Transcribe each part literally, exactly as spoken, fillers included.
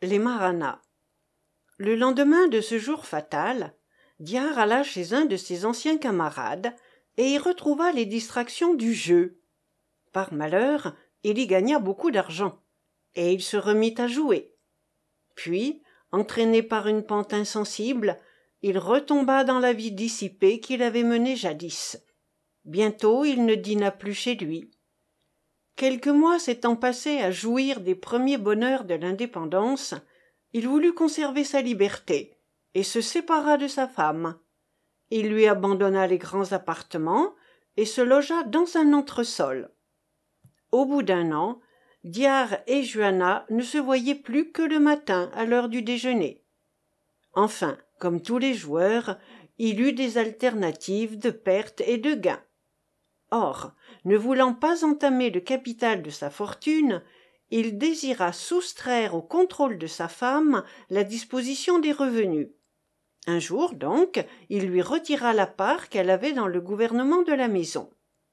Les Maranas. Le lendemain de ce jour fatal, Diar alla chez un de ses anciens camarades et y retrouva les distractions du jeu. Par malheur, il y gagna beaucoup d'argent, et il se remit à jouer. Puis, entraîné par une pente insensible, il retomba dans la vie dissipée qu'il avait menée jadis. Bientôt il ne dîna plus chez lui. Quelques mois s'étant passés à jouir des premiers bonheurs de l'indépendance, il voulut conserver sa liberté, et se sépara de sa femme. Il lui abandonna les grands appartements, et se logea dans un entresol. Au bout d'un an, Diar et Juana ne se voyaient plus que le matin à l'heure du déjeuner. Enfin, comme tous les joueurs, il eut des alternatives de pertes et de gains. Or, ne voulant pas entamer le capital de sa fortune, il désira soustraire au contrôle de sa femme la disposition des revenus. Un jour, donc, il lui retira la part qu'elle avait dans le gouvernement de la maison.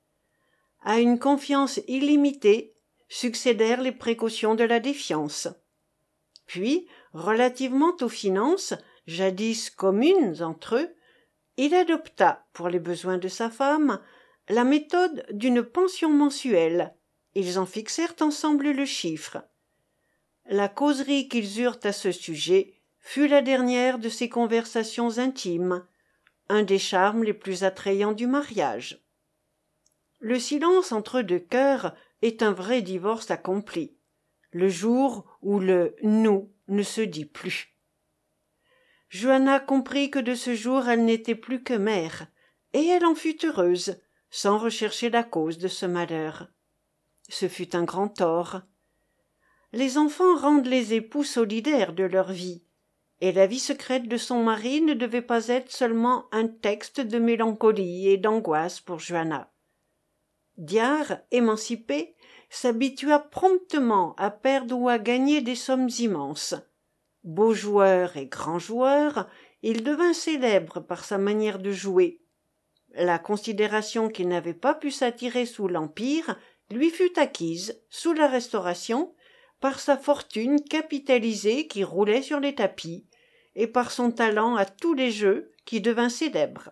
À une confiance illimitée succédèrent les précautions de la défiance. Puis, relativement aux finances, jadis communes entre eux, il adopta, pour les besoins de sa femme, la méthode d'une pension mensuelle. Ils en fixèrent ensemble le chiffre. La causerie qu'ils eurent à ce sujet fut la dernière de ces conversations intimes, un des charmes les plus attrayants du mariage. Le silence entre deux cœurs est un vrai divorce accompli, le jour où le « nous » ne se dit plus. Juana comprit que de ce jour elle n'était plus que mère, et elle en fut heureuse, sans rechercher la cause de ce malheur. Ce fut un grand tort. Les enfants rendent les époux solidaires de leur vie, et la vie secrète de son mari ne devait pas être seulement un texte de mélancolie et d'angoisse pour Juana. Diar, émancipé, s'habitua promptement à perdre ou à gagner des sommes immenses. Beau joueur et grand joueur, il devint célèbre par sa manière de jouer. La considération qu'il n'avait pas pu s'attirer sous l'Empire lui fut acquise, sous la Restauration, par sa fortune capitalisée qui roulait sur les tapis, et par son talent à tous les jeux qui devint célèbre.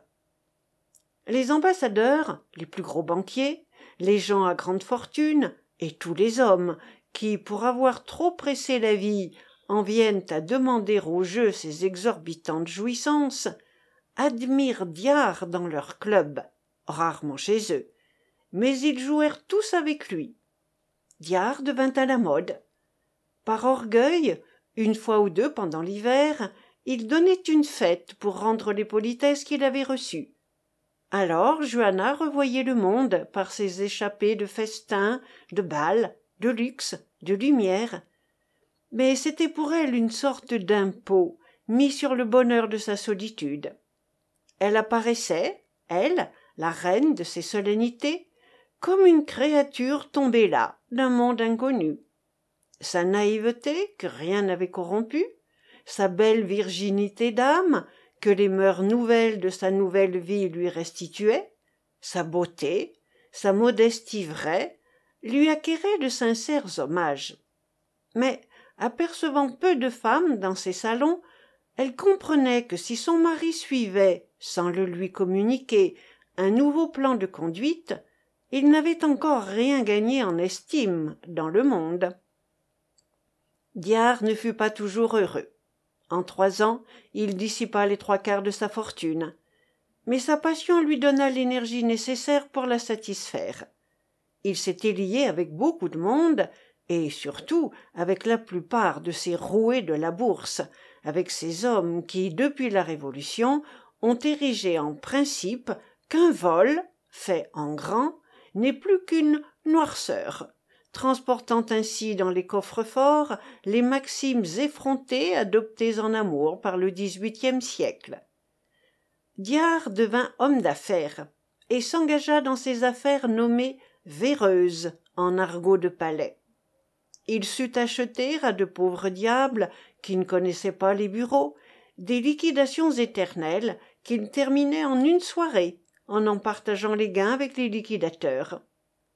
Les ambassadeurs, les plus gros banquiers, les gens à grande fortune, et tous les hommes qui, pour avoir trop pressé la vie, en viennent à demander au jeu ces exorbitantes jouissances, admirent Diar dans leur club, rarement chez eux, mais ils jouèrent tous avec lui. Diar devint à la mode. Par orgueil, une fois ou deux pendant l'hiver, il donnait une fête pour rendre les politesses qu'il avait reçues. Alors Juana revoyait le monde par ses échappées de festins, de bals, de luxe, de lumière. Mais c'était pour elle une sorte d'impôt mis sur le bonheur de sa solitude. Elle apparaissait, elle, la reine de ces solennités, comme une créature tombée là, d'un monde inconnu. Sa naïveté, que rien n'avait corrompue, sa belle virginité d'âme, que les mœurs nouvelles de sa nouvelle vie lui restituaient, sa beauté, sa modestie vraie, lui acquéraient de sincères hommages. Mais, apercevant peu de femmes dans ses salons, elle comprenait que si son mari suivait, sans le lui communiquer, un nouveau plan de conduite, il n'avait encore rien gagné en estime dans le monde. Diar ne fut pas toujours heureux. En trois ans, il dissipa les trois quarts de sa fortune. Mais sa passion lui donna l'énergie nécessaire pour la satisfaire. Il s'était lié avec beaucoup de monde, et surtout avec la plupart de ces roués de la bourse, avec ces hommes qui, depuis la Révolution, ont érigé en principe qu'un vol, fait en grand, n'est plus qu'une noirceur, transportant ainsi dans les coffres-forts les maximes effrontées adoptées en amour par le dix-huitième siècle. Diar devint homme d'affaires et s'engagea dans ces affaires nommées véreuses en argot de palais. Il sut acheter à de pauvres diables qui ne connaissaient pas les bureaux des liquidations éternelles qu'il terminait en une soirée en en partageant les gains avec les liquidateurs.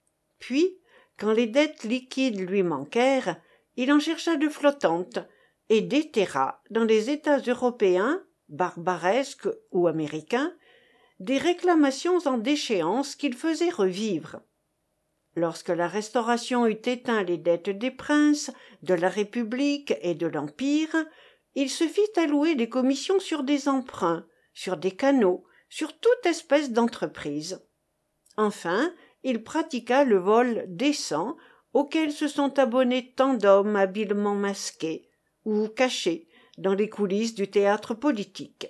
Puis, quand les dettes liquides lui manquèrent, il en chercha de flottantes et déterra dans les États européens, barbaresques ou américains, des réclamations en déchéance qu'il faisait revivre. Lorsque la Restauration eut éteint les dettes des princes, de la République et de l'Empire, il se fit allouer des commissions sur des emprunts, sur des canaux, sur toute espèce d'entreprise. Enfin, il pratiqua le vol décent auquel se sont abonnés tant d'hommes habilement masqués ou cachés dans les coulisses du théâtre politique.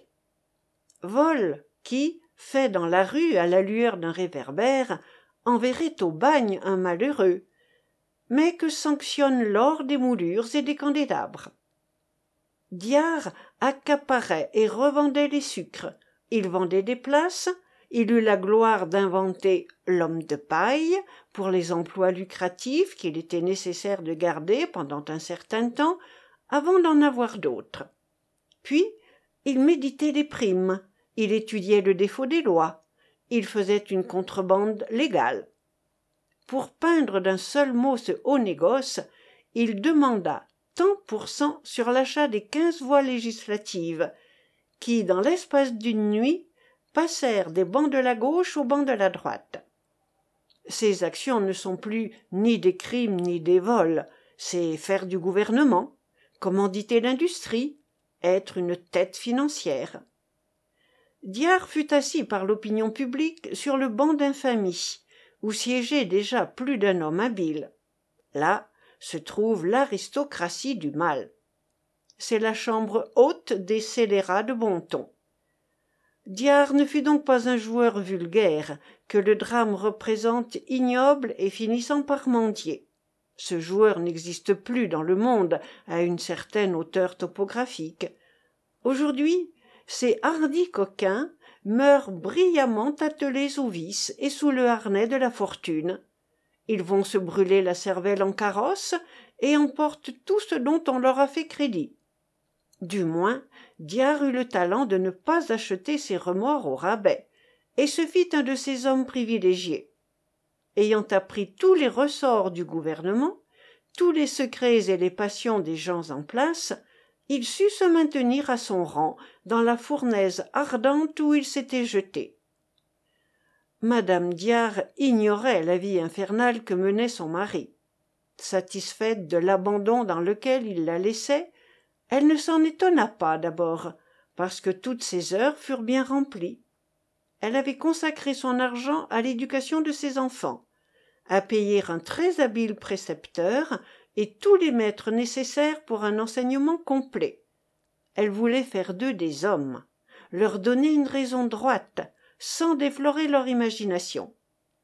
Vol qui, fait dans la rue à la lueur d'un réverbère, enverrait au bagne un malheureux, mais que sanctionne l'or des moulures et des candélabres. Diard accaparait et revendait les sucres, il vendait des places, il eut la gloire d'inventer l'homme de paille pour les emplois lucratifs qu'il était nécessaire de garder pendant un certain temps avant d'en avoir d'autres. Puis, il méditait les primes, il étudiait le défaut des lois, il faisait une contrebande légale. Pour peindre d'un seul mot ce haut négoce, il demanda tant pour cent sur l'achat des quinze voix législatives, qui, dans l'espace d'une nuit, passèrent des bancs de la gauche aux bancs de la droite. Ces actions ne sont plus ni des crimes ni des vols, c'est faire du gouvernement, commanditer l'industrie, être une tête financière. Diard fut assis par l'opinion publique sur le banc d'infamie, où siégeait déjà plus d'un homme habile. Là se trouve l'aristocratie du mal. C'est la chambre haute des scélérats de bon ton. Diard ne fut donc pas un joueur vulgaire, que le drame représente ignoble et finissant par mendier. Ce joueur n'existe plus dans le monde à une certaine hauteur topographique. Aujourd'hui, ces hardis coquins meurent brillamment attelés au vice et sous le harnais de la fortune. Ils vont se brûler la cervelle en carrosse et emportent tout ce dont on leur a fait crédit. Du moins, Diard eut le talent de ne pas acheter ses remords au rabais, et se fit un de ces hommes privilégiés. Ayant appris tous les ressorts du gouvernement, tous les secrets et les passions des gens en place, il sut se maintenir à son rang dans la fournaise ardente où il s'était jeté. Madame Diard ignorait la vie infernale que menait son mari. Satisfaite de l'abandon dans lequel il la laissait, elle ne s'en étonna pas d'abord, parce que toutes ses heures furent bien remplies. Elle avait consacré son argent à l'éducation de ses enfants, à payer un très habile précepteur et tous les maîtres nécessaires pour un enseignement complet. Elle voulait faire d'eux des hommes, leur donner une raison droite, sans déflorer leur imagination.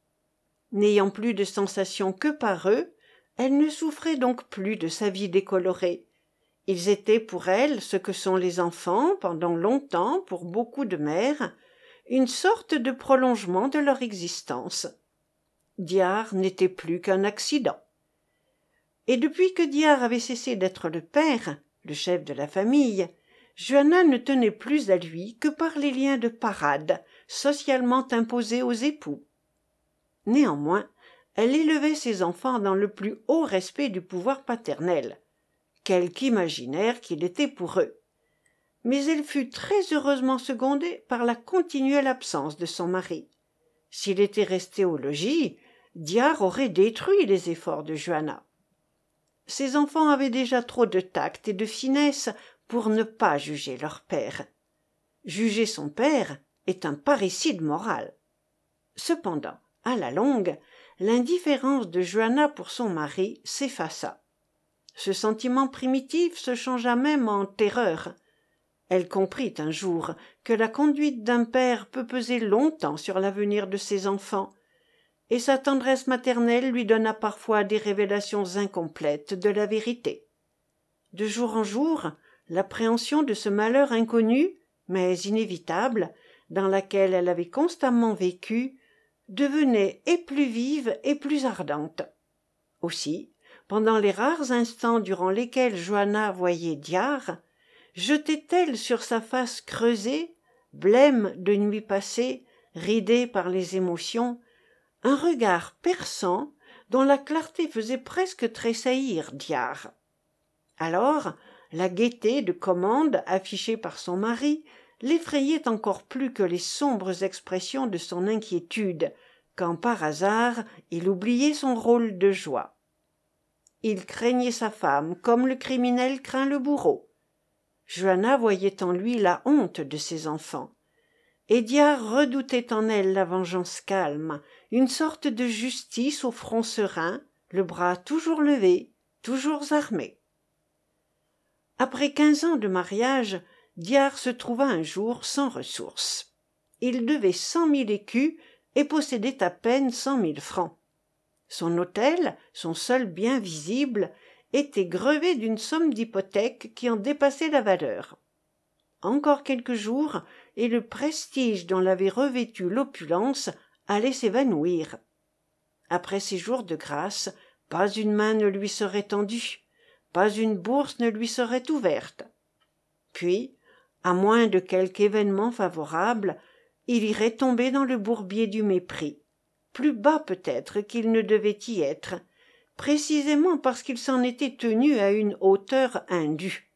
N'ayant plus de sensations que par eux, elle ne souffrait donc plus de sa vie décolorée. Ils étaient pour elle ce que sont les enfants, pendant longtemps, pour beaucoup de mères, une sorte de prolongement de leur existence. Diard n'était plus qu'un accident. Et depuis que Diard avait cessé d'être le père, le chef de la famille, Joanna ne tenait plus à lui que par les liens de parade, socialement imposés aux époux. Néanmoins, elle élevait ses enfants dans le plus haut respect du pouvoir paternel, quelque imaginaire qu'il était pour eux. Mais elle fut très heureusement secondée par la continuelle absence de son mari. S'il était resté au logis, Diard aurait détruit les efforts de Joanna. Ses enfants avaient déjà trop de tact et de finesse pour ne pas juger leur père. Juger son père est un parricide moral. Cependant, à la longue, l'indifférence de Joanna pour son mari s'effaça. Ce sentiment primitif se changea même en terreur. Elle comprit un jour que la conduite d'un père peut peser longtemps sur l'avenir de ses enfants, et sa tendresse maternelle lui donna parfois des révélations incomplètes de la vérité. De jour en jour, l'appréhension de ce malheur inconnu, mais inévitable, dans laquelle elle avait constamment vécu, devenait et plus vive et plus ardente. Aussi, pendant les rares instants durant lesquels Joanna voyait Diard, jetait-elle sur sa face creusée, blême de nuit passée, ridée par les émotions, un regard perçant dont la clarté faisait presque tressaillir Diard. Alors, la gaieté de commande affichée par son mari l'effrayait encore plus que les sombres expressions de son inquiétude, quand par hasard il oubliait son rôle de joie. Il craignait sa femme comme le criminel craint le bourreau. Joanna voyait en lui la honte de ses enfants. Et Diar redoutait en elle la vengeance calme, une sorte de justice au front serein, le bras toujours levé, toujours armé. Après quinze ans de mariage, Diar se trouva un jour sans ressources. Il devait cent mille écus et possédait à peine cent mille francs. Son hôtel, son seul bien visible, était grevé d'une somme d'hypothèque qui en dépassait la valeur. Encore quelques jours, et le prestige dont l'avait revêtu l'opulence allait s'évanouir. Après ces jours de grâce, pas une main ne lui serait tendue, pas une bourse ne lui serait ouverte. Puis, à moins de quelque événement favorable, il irait tomber dans le bourbier du mépris, plus bas peut-être qu'il ne devait y être, précisément parce qu'il s'en était tenu à une hauteur indue.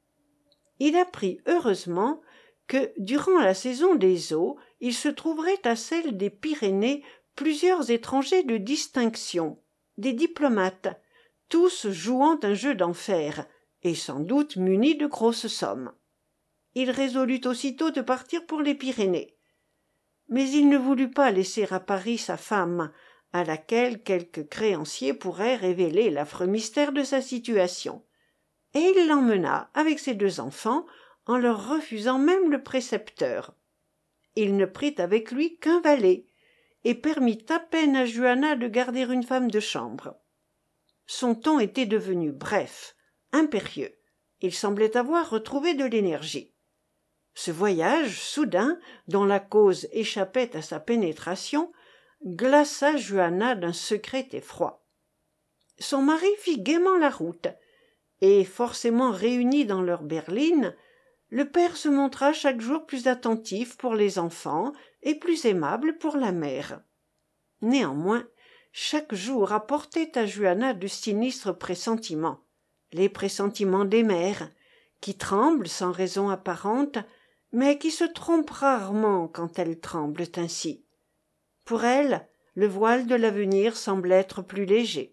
Il apprit heureusement que, durant la saison des eaux, il se trouverait à celle des Pyrénées plusieurs étrangers de distinction, des diplomates, tous jouant un jeu d'enfer, et sans doute munis de grosses sommes. Il résolut aussitôt de partir pour les Pyrénées. Mais il ne voulut pas laisser à Paris sa femme, à laquelle quelque créancier pourrait révéler l'affreux mystère de sa situation, et il l'emmena avec ses deux enfants, en leur refusant même le précepteur. Il ne prit avec lui qu'un valet, et permit à peine à Joanna de garder une femme de chambre. Son ton était devenu bref, impérieux. Il semblait avoir retrouvé de l'énergie. Ce voyage soudain, dont la cause échappait à sa pénétration, glaça Joanna d'un secret effroi. Son mari fit gaiement la route, et, forcément réunis dans leur berline, le père se montra chaque jour plus attentif pour les enfants et plus aimable pour la mère. Néanmoins, chaque jour apportait à Joanna de sinistres pressentiments, les pressentiments des mères, qui tremblent sans raison apparente, mais qui se trompent rarement quand elles tremblent ainsi. Pour elle, le voile de l'avenir semble être plus léger.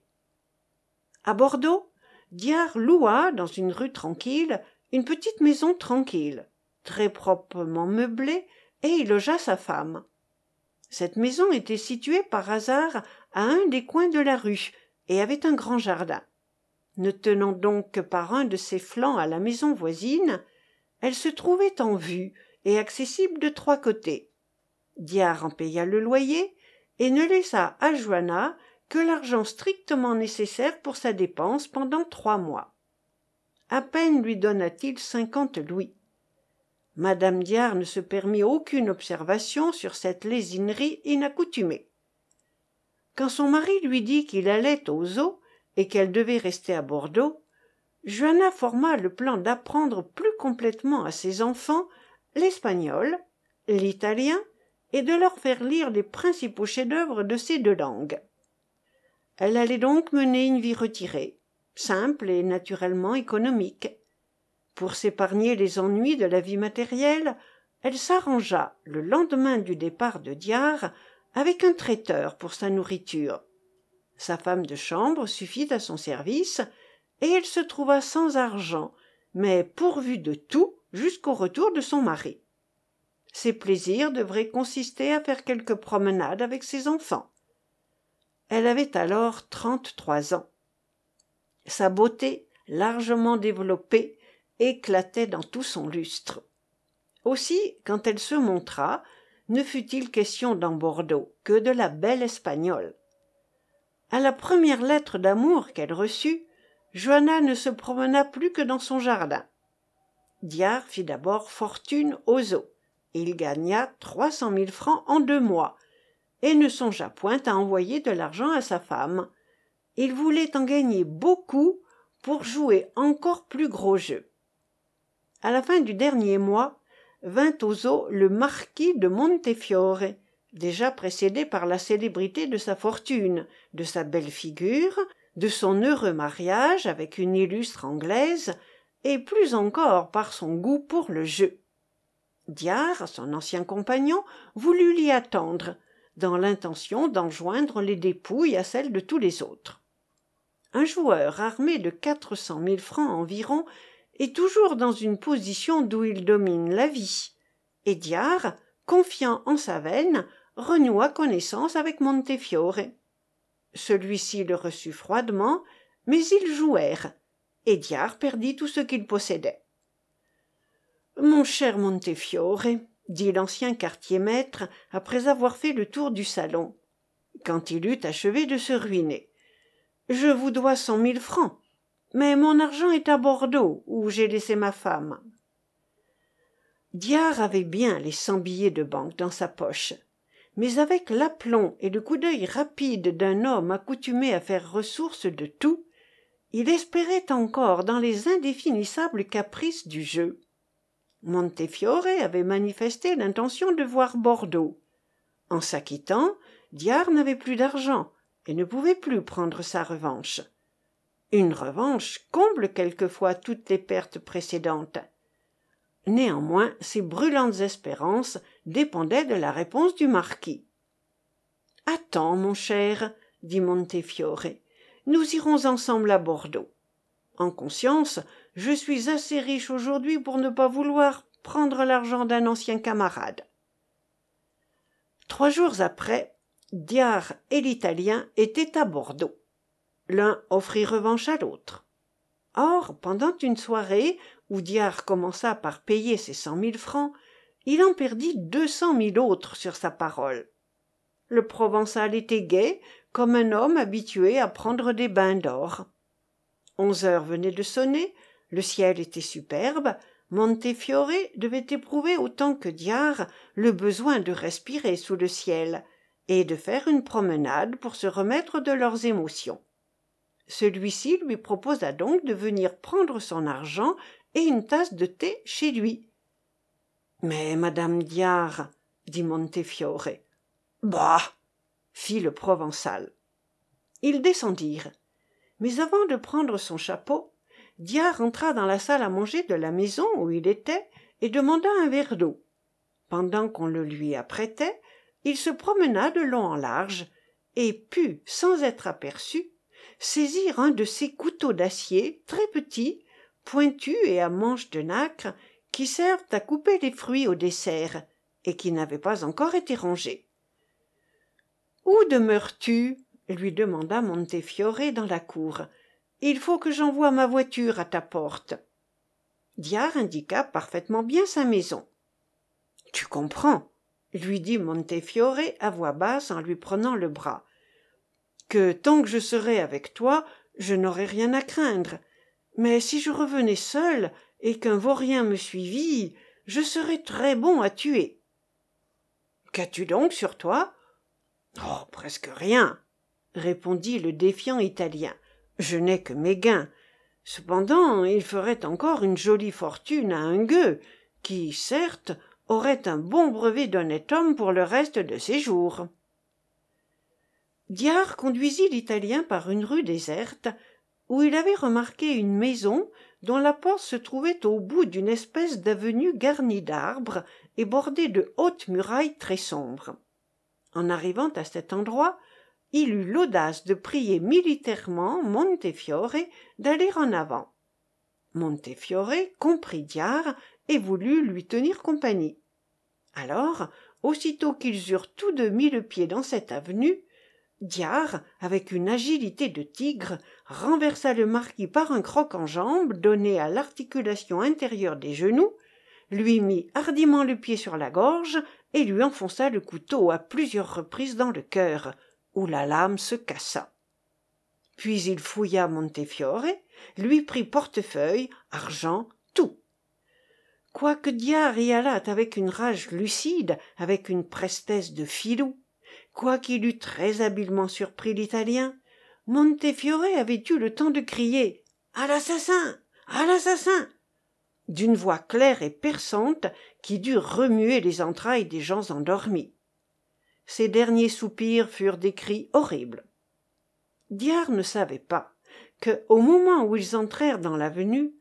À Bordeaux, Diar loua, dans une rue tranquille, une petite maison tranquille, très proprement meublée, et y logea sa femme. Cette maison était située par hasard à un des coins de la rue, et avait un grand jardin. Ne tenant donc que par un de ses flancs à la maison voisine, elle se trouvait en vue et accessible de trois côtés. Diar en paya le loyer et ne laissa à Joanna que l'argent strictement nécessaire pour sa dépense pendant trois mois. À peine lui donna-t-il cinquante louis. Madame Diar ne se permit aucune observation sur cette lésinerie inaccoutumée. Quand son mari lui dit qu'il allait aux eaux et qu'elle devait rester à Bordeaux, Joanna forma le plan d'apprendre plus complètement à ses enfants l'espagnol, l'italien, et de leur faire lire les principaux chefs-d'œuvre de ces deux langues. Elle allait donc mener une vie retirée, simple et naturellement économique. Pour s'épargner les ennuis de la vie matérielle, elle s'arrangea, le lendemain du départ de Diar, avec un traiteur pour sa nourriture. Sa femme de chambre suffit à son service, et elle se trouva sans argent, mais pourvue de tout jusqu'au retour de son mari. Ses plaisirs devraient consister à faire quelques promenades avec ses enfants. Elle avait alors trente-trois ans. Sa beauté, largement développée, éclatait dans tout son lustre. Aussi, quand elle se montra, ne fut-il question dans Bordeaux que de la belle Espagnole. À la première lettre d'amour qu'elle reçut, Joanna ne se promena plus que dans son jardin. Diar fit d'abord fortune aux eaux. Il gagna trois cent mille francs en deux mois, et ne songea point à envoyer de l'argent à sa femme. Il voulait en gagner beaucoup pour jouer encore plus gros jeu. À la fin du dernier mois, vint aux eaux le marquis de Montefiore, déjà précédé par la célébrité de sa fortune, de sa belle figure, de son heureux mariage avec une illustre anglaise, et plus encore par son goût pour le jeu. Diar, son ancien compagnon, voulut l'y attendre, dans l'intention d'enjoindre les dépouilles à celles de tous les autres. Un joueur armé de quatre cent mille francs environ est toujours dans une position d'où il domine la vie, et Diar, confiant en sa veine, renoua connaissance avec Montefiore. Celui-ci le reçut froidement, mais ils jouèrent, et Diar perdit tout ce qu'il possédait. « Mon cher Montefiore, » dit l'ancien quartier-maître après avoir fait le tour du salon, quand il eut achevé de se ruiner, « je vous dois cent mille francs, mais mon argent est à Bordeaux, où j'ai laissé ma femme. » Diar avait bien les cent billets de banque dans sa poche, mais avec l'aplomb et le coup d'œil rapide d'un homme accoutumé à faire ressource de tout, il espérait encore dans les indéfinissables caprices du jeu. Montefiore avait manifesté l'intention de voir Bordeaux. En s'acquittant, Diar n'avait plus d'argent et ne pouvait plus prendre sa revanche. Une revanche comble quelquefois toutes les pertes précédentes. Néanmoins, ses brûlantes espérances dépendaient de la réponse du marquis. « Attends, mon cher, dit Montefiore, nous irons ensemble à Bordeaux. En conscience, je suis assez riche aujourd'hui pour ne pas vouloir prendre l'argent d'un ancien camarade. » Trois jours après, Diar et l'Italien étaient à Bordeaux. L'un offrit revanche à l'autre. Or, pendant une soirée où Diar commença par payer ses cent mille francs, il en perdit deux cent mille autres sur sa parole. Le Provençal était gai, comme un homme habitué à prendre des bains d'or. Onze heures venaient de sonner, le ciel était superbe, Montefiore devait éprouver autant que Diar le besoin de respirer sous le ciel et de faire une promenade pour se remettre de leurs émotions. Celui-ci lui proposa donc de venir prendre son argent et une tasse de thé chez lui. « Mais, madame Diar, dit Montefiore. « Bah !» fit le Provençal. Ils descendirent. Mais avant de prendre son chapeau, Diar entra dans la salle à manger de la maison où il était et demanda un verre d'eau. Pendant qu'on le lui apprêtait, il se promena de long en large et put, sans être aperçu, saisir un de ces couteaux d'acier très petits, pointus et à manche de nacre, qui servent à couper les fruits au dessert et qui n'avaient pas encore été rongés. « Où demeures-tu » lui demanda Montefiore dans la cour. « Il faut que j'envoie ma voiture à ta porte. » Diar indiqua parfaitement bien sa maison. « Tu comprends, » lui dit Montefiore à voix basse en lui prenant le bras, « que tant que je serai avec toi, je n'aurai rien à craindre. Mais si je revenais seul et qu'un vaurien me suivît, je serais très bon à tuer. »« Qu'as-tu donc sur toi ?»« Oh, presque rien, » répondit le défiant Italien. « Je n'ai que mes gains. Cependant, il ferait encore une jolie fortune à un gueux, qui, certes, aurait un bon brevet d'honnête homme pour le reste de ses jours. » Diar conduisit l'Italien par une rue déserte, où il avait remarqué une maison dont la porte se trouvait au bout d'une espèce d'avenue garnie d'arbres et bordée de hautes murailles très sombres. En arrivant à cet endroit, il eut l'audace de prier militairement Montefiore d'aller en avant. Montefiore comprit Diar et voulut lui tenir compagnie. Alors, aussitôt qu'ils eurent tous deux mis le pied dans cette avenue, Diar, avec une agilité de tigre, renversa le marquis par un croc-en-jambe donné à l'articulation intérieure des genoux, lui mit hardiment le pied sur la gorge et lui enfonça le couteau à plusieurs reprises dans le cœur, où la lame se cassa. Puis il fouilla Montefiore, lui prit portefeuille, argent, tout. Quoique Diar y allât avec une rage lucide, avec une prestesse de filou, quoiqu'il eût très habilement surpris l'Italien, Montefiore avait eu le temps de crier « À l'assassin! À l'assassin !» d'une voix claire et perçante qui dut remuer les entrailles des gens endormis. Ces derniers soupirs furent des cris horribles. Diar ne savait pas que, au moment où ils entrèrent dans l'avenue,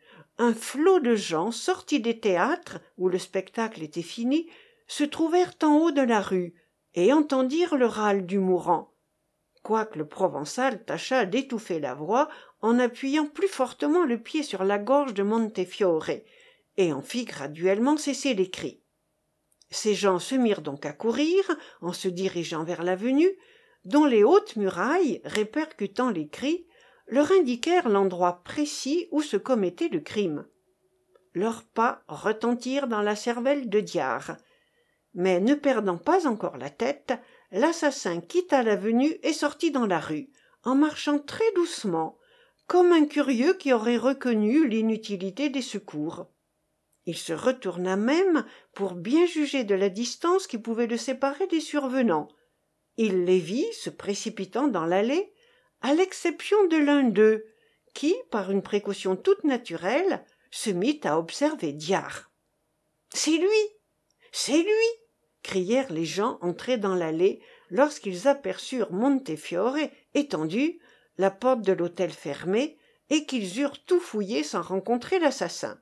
un flot de gens sortis des théâtres où le spectacle était fini se trouvèrent en haut de la rue et entendirent le râle du mourant, quoique le provençal tâcha d'étouffer la voix en appuyant plus fortement le pied sur la gorge de Montefiore et en fit graduellement cesser les cris. Ces gens se mirent donc à courir en se dirigeant vers l'avenue, dont les hautes murailles, répercutant les cris, leur indiquèrent l'endroit précis où se commettait le crime. Leurs pas retentirent dans la cervelle de Diard, mais ne perdant pas encore la tête, l'assassin quitta l'avenue et sortit dans la rue, en marchant très doucement, comme un curieux qui aurait reconnu l'inutilité des secours. Il se retourna même pour bien juger de la distance qui pouvait le séparer des survenants. Il les vit se précipitant dans l'allée, à l'exception de l'un d'eux, qui, par une précaution toute naturelle, se mit à observer Diard. « C'est lui! C'est lui !» crièrent les gens entrés dans l'allée lorsqu'ils aperçurent Montefiore étendu, la porte de l'hôtel fermée, et qu'ils eurent tout fouillé sans rencontrer l'assassin.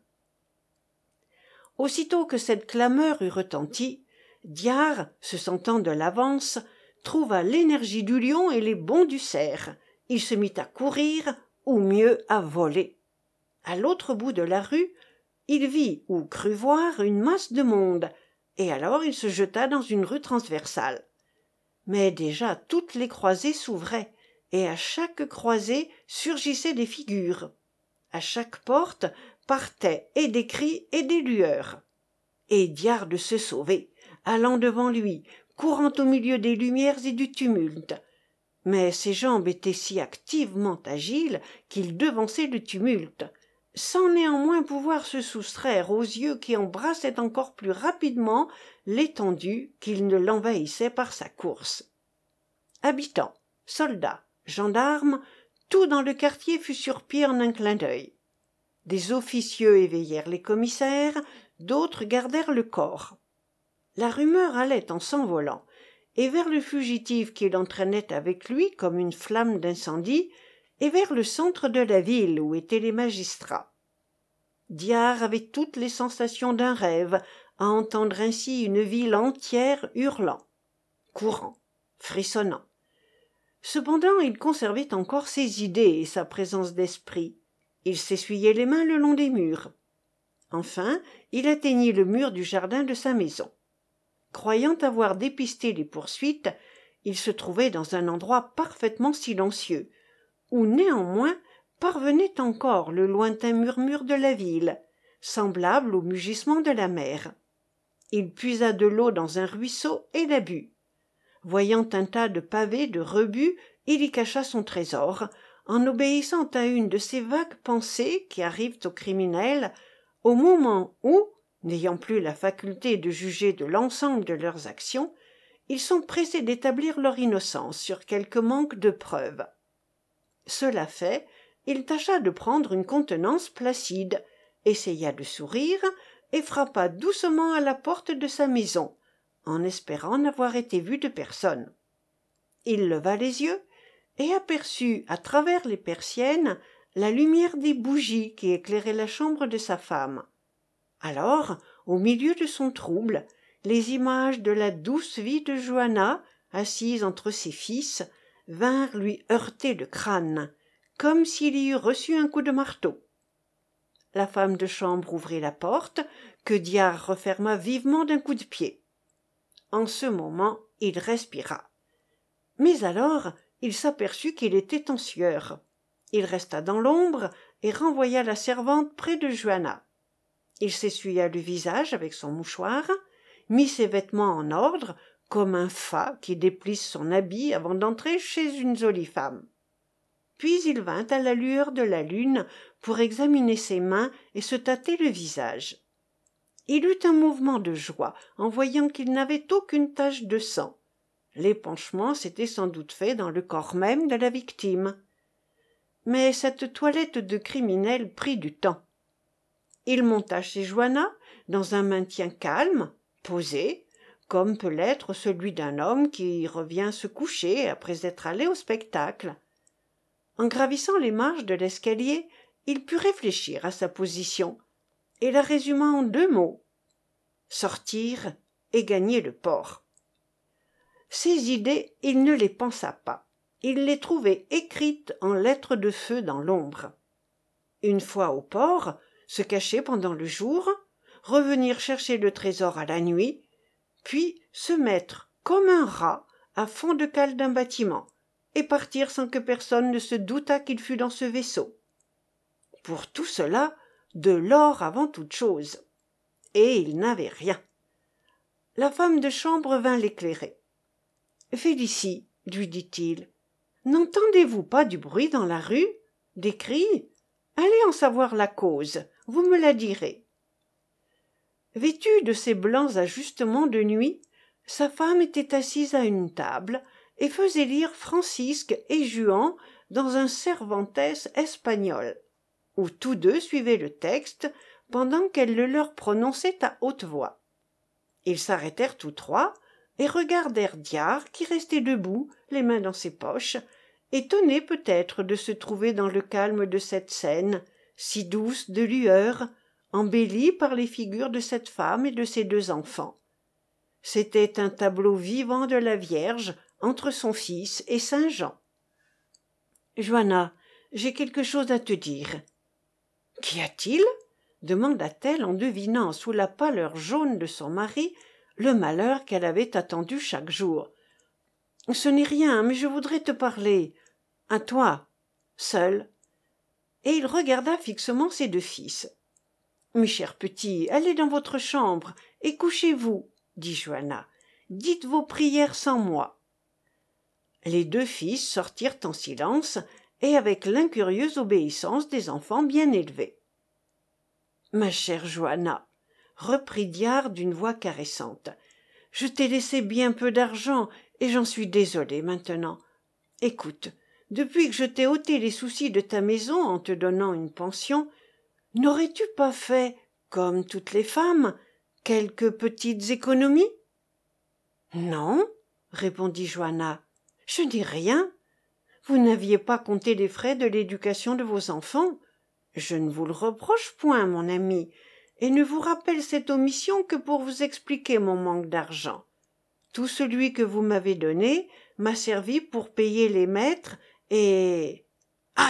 Aussitôt que cette clameur eut retenti, Diard, se sentant de l'avance, trouva l'énergie du lion et les bonds du cerf. Il se mit à courir, ou mieux à voler. À l'autre bout de la rue, il vit ou crut voir une masse de monde, et alors il se jeta dans une rue transversale. Mais déjà toutes les croisées s'ouvraient, et à chaque croisée surgissaient des figures. À chaque porte partaient et des cris et des lueurs. Et Diard de se sauver, allant devant lui, courant au milieu des lumières et du tumulte. Mais ses jambes étaient si activement agiles qu'il devançait le tumulte, sans néanmoins pouvoir se soustraire aux yeux qui embrassaient encore plus rapidement l'étendue qu'il ne l'envahissait par sa course. Habitants, soldats, gendarmes, tout dans le quartier fut sur pied en un clin d'œil. Des officieux éveillèrent les commissaires, d'autres gardèrent le corps. La rumeur allait en s'envolant, et vers le fugitif qui l'entraînait avec lui comme une flamme d'incendie, et vers le centre de la ville où étaient les magistrats. Diard avait toutes les sensations d'un rêve à entendre ainsi une ville entière hurlant, courant, frissonnant. Cependant il conservait encore ses idées et sa présence d'esprit. Il s'essuyait les mains le long des murs. Enfin, il atteignit le mur du jardin de sa maison. Croyant avoir dépisté les poursuites, il se trouvait dans un endroit parfaitement silencieux, où néanmoins parvenait encore le lointain murmure de la ville, semblable au mugissement de la mer. Il puisa de l'eau dans un ruisseau et la but. Voyant un tas de pavés de rebut, il y cacha son trésor, en obéissant à une de ces vagues pensées qui arrivent aux criminels au moment où, n'ayant plus la faculté de juger de l'ensemble de leurs actions, ils sont pressés d'établir leur innocence sur quelque manque de preuves. Cela fait, il tâcha de prendre une contenance placide, essaya de sourire et frappa doucement à la porte de sa maison, en espérant n'avoir été vu de personne. Il leva les yeux et aperçut à travers les persiennes la lumière des bougies qui éclairaient la chambre de sa femme. Alors, au milieu de son trouble, les images de la douce vie de Joanna, assise entre ses fils, vinrent lui heurter le crâne, comme s'il y eût reçu un coup de marteau. La femme de chambre ouvrit la porte, que Diard referma vivement d'un coup de pied. En ce moment, il respira. Mais alors, il s'aperçut qu'il était en sueur. Il resta dans l'ombre et renvoya la servante près de Joanna. Il s'essuya le visage avec son mouchoir, mit ses vêtements en ordre, comme un fat qui déplisse son habit avant d'entrer chez une jolie femme. Puis il vint à la lueur de la lune pour examiner ses mains et se tâter le visage. Il eut un mouvement de joie en voyant qu'il n'avait aucune tache de sang. L'épanchement s'était sans doute fait dans le corps même de la victime. Mais cette toilette de criminel prit du temps. Il monta chez Joanna dans un maintien calme, posé, comme peut l'être celui d'un homme qui revient se coucher après être allé au spectacle. En gravissant les marches de l'escalier, il put réfléchir à sa position et la résuma en deux mots: sortir et gagner le port. Ces idées, il ne les pensa pas. Il les trouvait écrites en lettres de feu dans l'ombre. Une fois au port, se cacher pendant le jour, revenir chercher le trésor à la nuit, puis se mettre comme un rat à fond de cale d'un bâtiment et partir sans que personne ne se doutât qu'il fût dans ce vaisseau. Pour tout cela, de l'or avant toute chose. Et il n'avait rien. La femme de chambre vint l'éclairer. « Félicie, lui dit-il, n'entendez-vous pas du bruit dans la rue? Des cris? Allez en savoir la cause, vous me la direz. » Vêtue de ses blancs ajustements de nuit, sa femme était assise à une table et faisait lire Francisque et Juan dans un Cervantes espagnol, où tous deux suivaient le texte pendant qu'elle le leur prononçait à haute voix. Ils s'arrêtèrent tous trois et regardèrent Diard qui restait debout, les mains dans ses poches, étonné peut-être de se trouver dans le calme de cette scène, si douce de lueur, embellie par les figures de cette femme et de ses deux enfants. C'était un tableau vivant de la Vierge entre son fils et saint Jean. « Joanna, j'ai quelque chose à te dire. »« Qu'y a-t-il » demanda-t-elle en devinant sous la pâleur jaune de son mari le malheur qu'elle avait attendu chaque jour. « Ce n'est rien, mais je voudrais te parler. À toi, seul. » Et il regarda fixement ses deux fils. « Mes chers petits, allez dans votre chambre et couchez-vous, » dit Joanna. « Dites vos prières sans moi. » Les deux fils sortirent en silence et avec l'incurieuse obéissance des enfants bien élevés. « Ma chère Joanna, » reprit Diard d'une voix caressante, « je t'ai laissé bien peu d'argent et j'en suis désolé maintenant. Écoute, depuis que je t'ai ôté les soucis de ta maison en te donnant une pension, n'aurais-tu pas fait, comme toutes les femmes, quelques petites économies ? » ?»« Non, » répondit Joanna, « je n'ai rien. Vous n'aviez pas compté les frais de l'éducation de vos enfants. Je ne vous le reproche point, mon ami, et ne vous rappelle cette omission que pour vous expliquer mon manque d'argent. Tout celui que vous m'avez donné m'a servi pour payer les maîtres et... »« Assez !»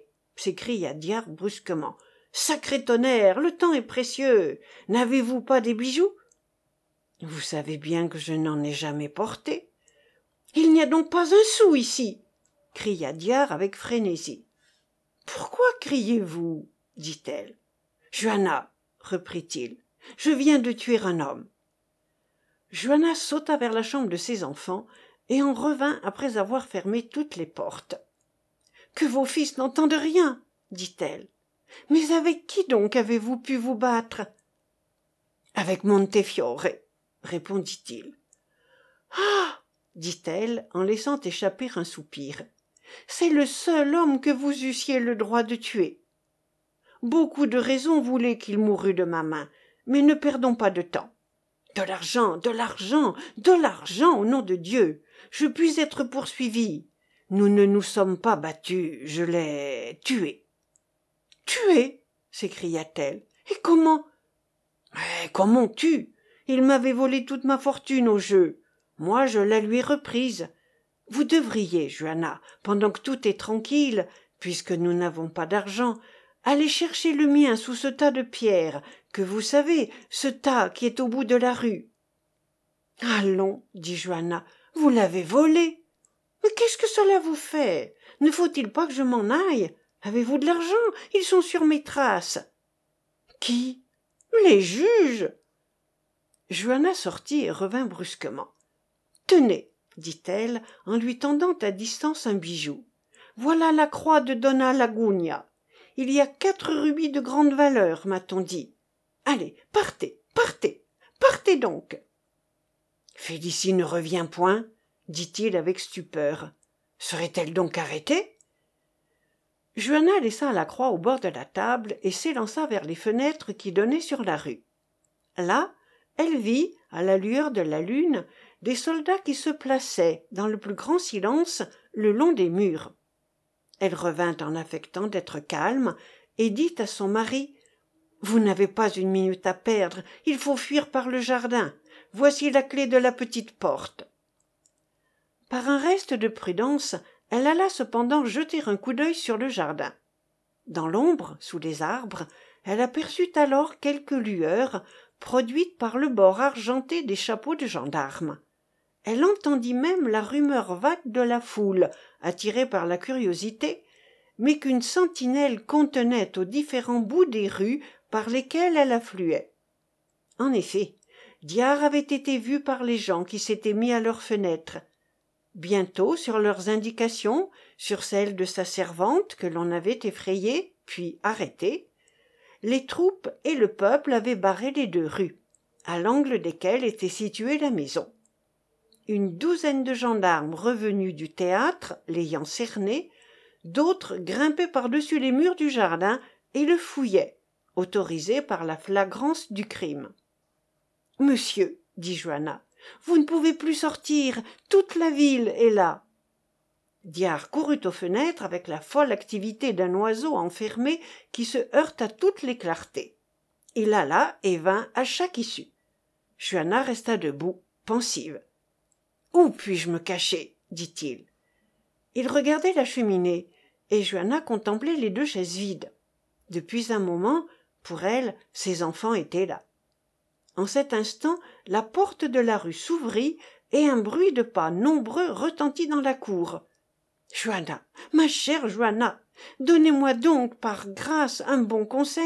s'écria Diard brusquement. « Sacré tonnerre, le temps est précieux. N'avez-vous pas des bijoux ? » ?»« Vous savez bien que je n'en ai jamais porté. »« Il n'y a donc pas un sou ici !» cria Diard avec frénésie. « Pourquoi criez-vous » dit-elle. « Joanna, » reprit-il, « je viens de tuer un homme. » Joanna sauta vers la chambre de ses enfants et en revint après avoir fermé toutes les portes. « Que vos fils n'entendent rien » dit-elle. « Mais avec qui donc avez-vous pu vous battre ?»« Avec Montefiore » répondit-il. « Ah » dit-elle en laissant échapper un soupir. « C'est le seul homme que vous eussiez le droit de tuer. Beaucoup de raisons voulaient qu'il mourût de ma main, mais ne perdons pas de temps. De l'argent, de l'argent, de l'argent, au nom de Dieu. Je puis être poursuivi. Nous ne nous sommes pas battus, je l'ai tué. »« Tué » s'écria-t-elle. « Et comment ?»« Mais comment on tue ? Il m'avait volé toute ma fortune au jeu. Moi, je la lui ai reprise. Vous devriez, Joanna, pendant que tout est tranquille, puisque nous n'avons pas d'argent, aller chercher le mien sous ce tas de pierres, que vous savez, ce tas qui est au bout de la rue. »« Allons, » dit Joanna, « vous l'avez volé. Mais qu'est-ce que cela vous fait ? Ne faut-il pas que je m'en aille ? Avez-vous de l'argent ? Ils sont sur mes traces. »« Qui ? » ?»« Les juges. » Joanna sortit et revint brusquement. « Tenez, » dit-elle en lui tendant à distance un bijou. « Voilà la croix de Donna Laguna. Il y a quatre rubis de grande valeur, m'a-t-on dit. Allez, partez, partez, partez donc. »« Félicie ne revient point, » dit-il avec stupeur. « Serait-elle donc arrêtée ?» Joanna laissa la croix au bord de la table et s'élança vers les fenêtres qui donnaient sur la rue. Là, elle vit, à la lueur de la lune, des soldats qui se plaçaient, dans le plus grand silence, le long des murs. Elle revint en affectant d'être calme et dit à son mari « Vous n'avez pas une minute à perdre, il faut fuir par le jardin. Voici la clé de la petite porte. » Par un reste de prudence, elle alla cependant jeter un coup d'œil sur le jardin. Dans l'ombre, sous les arbres, elle aperçut alors quelques lueurs produites par le bord argenté des chapeaux de gendarmes. Elle entendit même la rumeur vague de la foule, attirée par la curiosité, mais qu'une sentinelle contenait aux différents bouts des rues par lesquelles elle affluait. En effet, Diar avait été vue par les gens qui s'étaient mis à leurs fenêtres. Bientôt, sur leurs indications, sur celles de sa servante que l'on avait effrayée, puis arrêtée, les troupes et le peuple avaient barré les deux rues, à l'angle desquelles était située la maison. Une douzaine de gendarmes revenus du théâtre, l'ayant cerné, d'autres grimpaient par-dessus les murs du jardin et le fouillaient, autorisés par la flagrance du crime. « Monsieur, dit Joanna, vous ne pouvez plus sortir, toute la ville est là. » Diar courut aux fenêtres avec la folle activité d'un oiseau enfermé qui se heurte à toutes les clartés. Il alla et vint à chaque issue. Joanna resta debout, pensive. « Où puis-je me cacher ?» dit-il. Il regardait la cheminée, et Joanna contemplait les deux chaises vides. Depuis un moment, pour elle, ses enfants étaient là. En cet instant, la porte de la rue s'ouvrit, et un bruit de pas nombreux retentit dans la cour. « Joanna, ma chère Joanna, donnez-moi donc par grâce un bon conseil. »«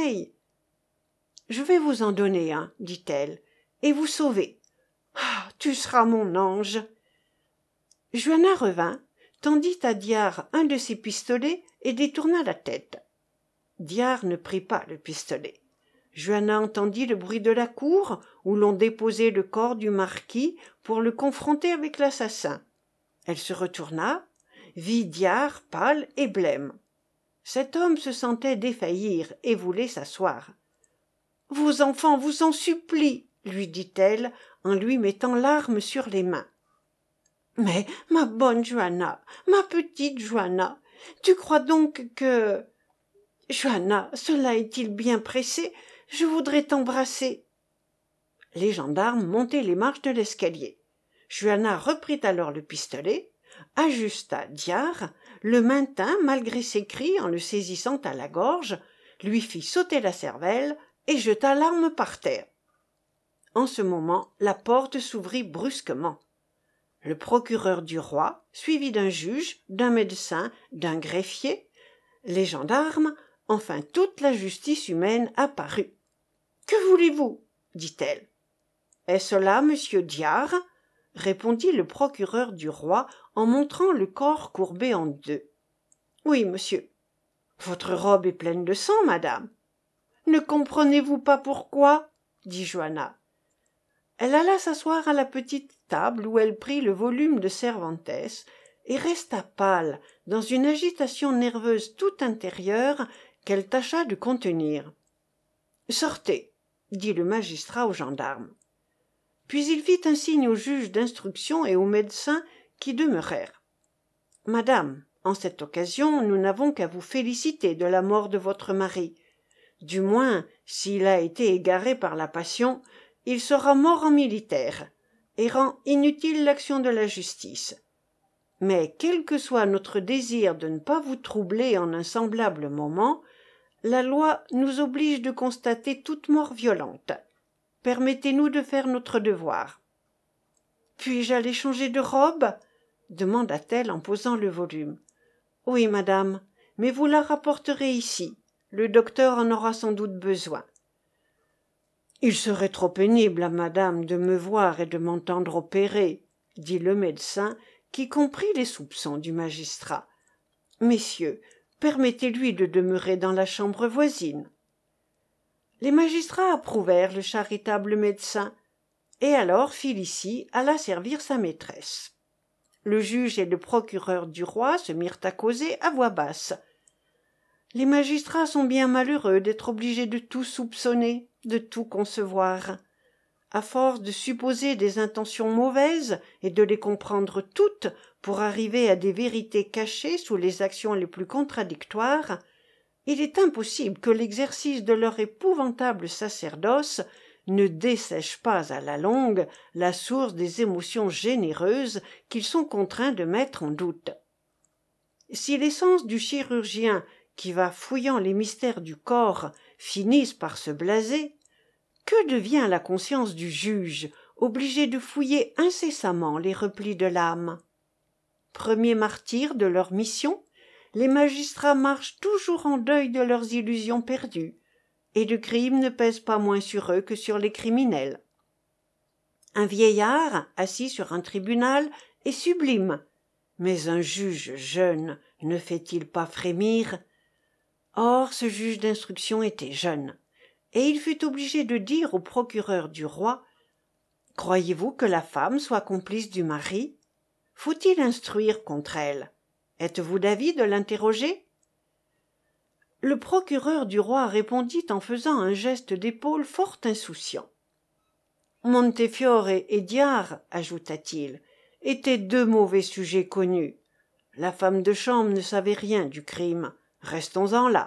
Je vais vous en donner un, dit-elle, et vous sauver. Ah, tu seras mon ange. » Joanna revint, tendit à Diar un de ses pistolets et détourna la tête. Diar ne prit pas le pistolet. Joanna entendit le bruit de la cour où l'on déposait le corps du marquis pour le confronter avec l'assassin. Elle se retourna, vit Diar pâle et blême. Cet homme se sentait défaillir et voulait s'asseoir. « Vos enfants vous en supplient, lui dit-elle en lui mettant l'arme sur les mains. « Mais, ma bonne Joanna, ma petite Joanna, tu crois donc que... Joanna, cela est-il bien pressé? Je voudrais t'embrasser. » Les gendarmes montaient les marches de l'escalier. Joanna reprit alors le pistolet, ajusta Diar, le maintint malgré ses cris en le saisissant à la gorge, lui fit sauter la cervelle et jeta l'arme par terre. En ce moment, la porte s'ouvrit brusquement. Le procureur du roi, suivi d'un juge, d'un médecin, d'un greffier, les gendarmes, enfin toute la justice humaine apparut. « Que voulez-vous » dit-elle. « Est-ce là monsieur Diar ?» répondit le procureur du roi en montrant le corps courbé en deux. « Oui, monsieur. »« Votre robe est pleine de sang, madame. »« Ne comprenez-vous pas pourquoi ?» dit Joanna. Elle alla s'asseoir à la petite table où elle prit le volume de Cervantes et resta pâle, dans une agitation nerveuse tout intérieure qu'elle tâcha de contenir. « Sortez !» dit le magistrat aux gendarmes. Puis il fit un signe au juge d'instruction et aux médecins qui demeurèrent. « Madame, en cette occasion, nous n'avons qu'à vous féliciter de la mort de votre mari. Du moins, s'il a été égaré par la passion, il sera mort en militaire, et rend inutile l'action de la justice. Mais quel que soit notre désir de ne pas vous troubler en un semblable moment, la loi nous oblige de constater toute mort violente. Permettez-nous de faire notre devoir. »« Puis-je aller changer de robe ?» demanda-t-elle en posant le volume. « Oui, madame, mais vous la rapporterez ici. Le docteur en aura sans doute besoin. »« Il serait trop pénible à madame de me voir et de m'entendre opérer, » dit le médecin, qui comprit les soupçons du magistrat. « Messieurs, permettez-lui de demeurer dans la chambre voisine. » Les magistrats approuvèrent le charitable médecin, et alors Félicie alla servir sa maîtresse. Le juge et le procureur du roi se mirent à causer à voix basse. Les magistrats sont bien malheureux d'être obligés de tout soupçonner, de tout concevoir. À force de supposer des intentions mauvaises et de les comprendre toutes pour arriver à des vérités cachées sous les actions les plus contradictoires, il est impossible que l'exercice de leur épouvantable sacerdoce ne dessèche pas à la longue la source des émotions généreuses qu'ils sont contraints de mettre en doute. Si l'essence du chirurgien qui va fouillant les mystères du corps finissent par se blaser, que devient la conscience du juge, obligé de fouiller incessamment les replis de l'âme? Premiers martyrs de leur mission, les magistrats marchent toujours en deuil de leurs illusions perdues, et le crime ne pèse pas moins sur eux que sur les criminels. Un vieillard, assis sur un tribunal, est sublime, mais un juge jeune ne fait-il pas frémir? Or ce juge d'instruction était jeune, et il fut obligé de dire au procureur du roi « Croyez-vous que la femme soit complice du mari? Faut-il instruire contre elle? Êtes-vous d'avis de l'interroger ?» Le procureur du roi répondit en faisant un geste d'épaule fort insouciant. « Montefiore et Diard, ajouta-t-il, étaient deux mauvais sujets connus. La femme de chambre ne savait rien du crime. Restons-en là. »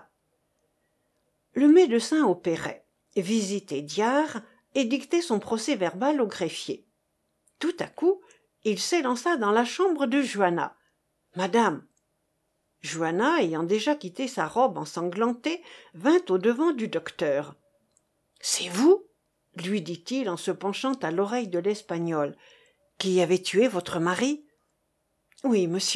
Le médecin opérait, visitait Diard et dictait son procès-verbal au greffier. Tout à coup, il s'élança dans la chambre de Joanna. « Madame !» Joanna, ayant déjà quitté sa robe ensanglantée, vint au-devant du docteur. « C'est vous ?» lui dit-il en se penchant à l'oreille de l'Espagnol. « Qui avait tué votre mari ?»« Oui, monsieur. »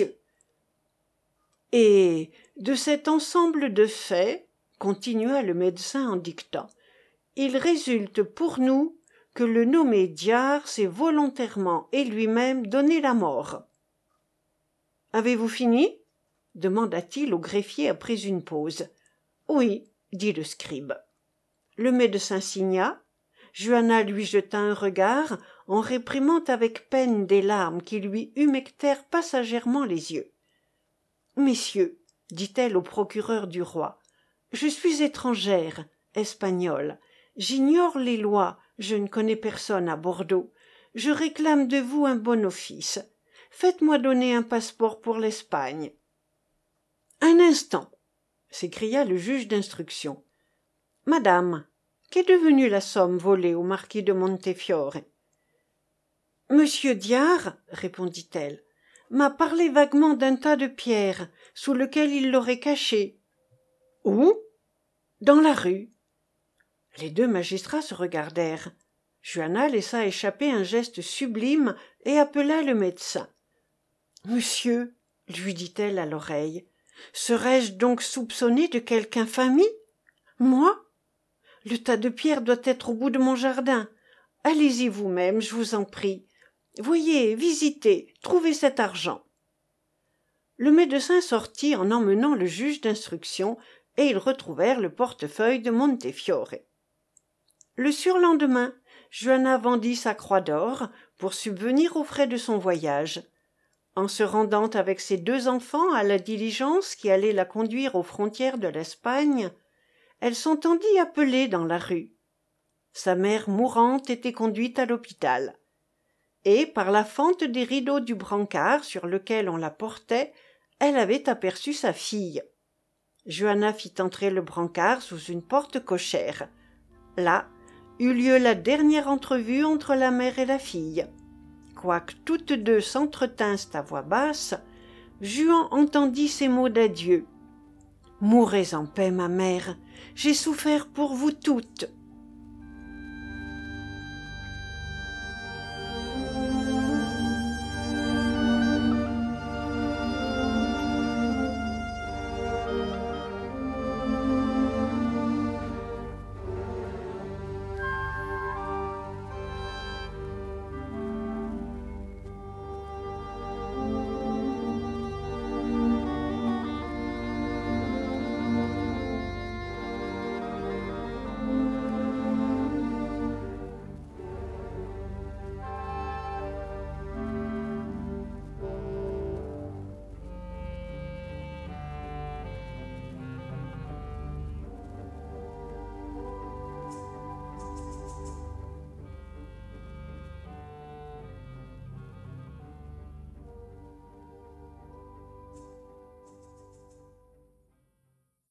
« Et de cet ensemble de faits, continua le médecin en dictant, il résulte pour nous que le nommé Diard s'est volontairement et lui-même donné la mort. »« Avez-vous fini ?» demanda-t-il au greffier après une pause. « Oui, dit le scribe. » Le médecin signa. Joanna lui jeta un regard en réprimant avec peine des larmes qui lui humectèrent passagèrement les yeux. « Messieurs, dit-elle au procureur du roi, je suis étrangère, espagnole, j'ignore les lois, je ne connais personne à Bordeaux, je réclame de vous un bon office. Faites-moi donner un passeport pour l'Espagne. »« Un instant !» s'écria le juge d'instruction. « Madame, qu'est devenue la somme volée au marquis de Montefiore ?»« Monsieur Diard, répondit-elle, m'a parlé vaguement d'un tas de pierres sous lequel il l'aurait caché. »« Où ?»« Dans la rue. » Les deux magistrats se regardèrent. Joanna laissa échapper un geste sublime et appela le médecin. « Monsieur, lui dit-elle à l'oreille, serais-je donc soupçonnée de quelque infamie? Moi? Le tas de pierres doit être au bout de mon jardin. Allez-y vous-même, je vous en prie. Voyez, visitez, trouvez cet argent. » Le médecin sortit en emmenant le juge d'instruction et ils retrouvèrent le portefeuille de Montefiore. Le surlendemain, Joanna vendit sa croix d'or pour subvenir aux frais de son voyage. En se rendant avec ses deux enfants à la diligence qui allait la conduire aux frontières de l'Espagne, elle s'entendit appeler dans la rue. Sa mère mourante était conduite à l'hôpital. Et, par la fente des rideaux du brancard sur lequel on la portait, elle avait aperçu sa fille. Joanna fit entrer le brancard sous une porte cochère. Là eut lieu la dernière entrevue entre la mère et la fille. Quoique toutes deux s'entretinssent à voix basse, Juan entendit ces mots d'adieu. « Mourez en paix, ma mère, j'ai souffert pour vous toutes.